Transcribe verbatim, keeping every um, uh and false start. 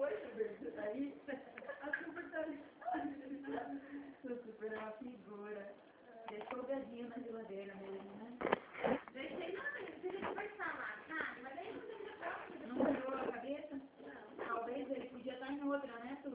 Oi, Super, você tá aí? A Super tá aí. O Super é uma figura. É folgadinho na geladeira mesmo, né? Deixei não, deixei conversar lá, sabe? Mas aí não tem que Não virou a cabeça? Não. Talvez ele podia estar em outra, né, Su?